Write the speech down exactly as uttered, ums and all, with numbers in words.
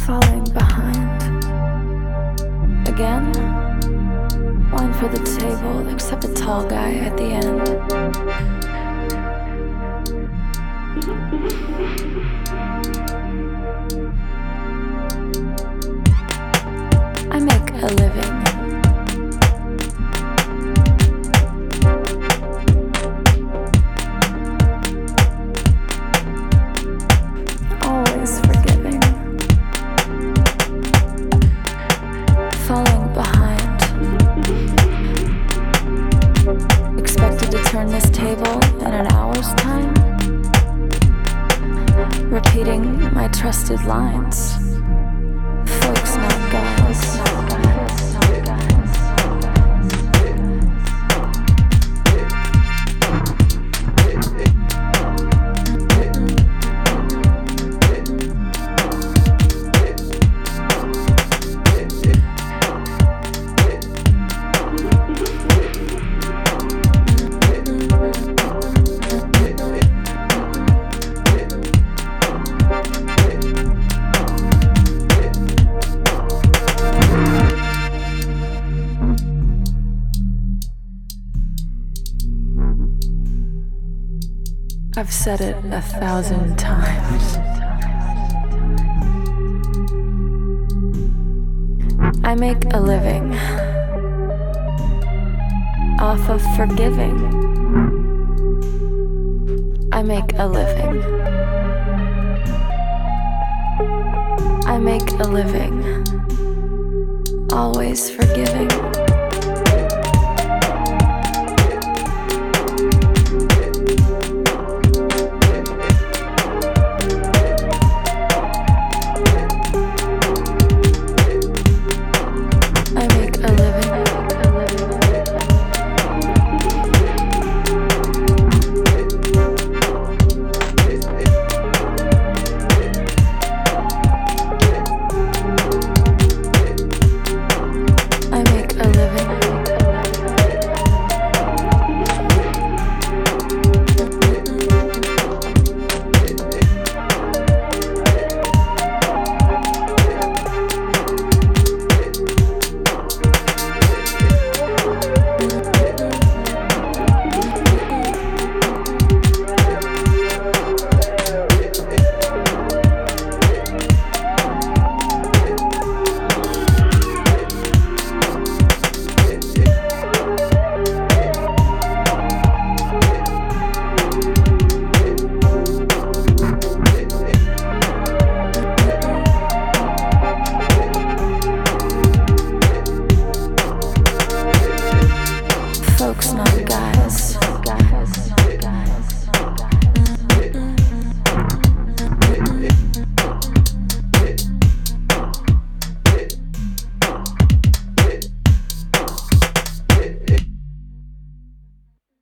falling behind. Again, one for the table, except the tall guy at the end. I make a living. Always forgiving. Falling behind. Expected to turn this table in an hour's time. Repeating my trusted lines. Folks, not guys. I've said it a thousand times. I make a living off of forgiving. I make a living. I make a living always forgiving.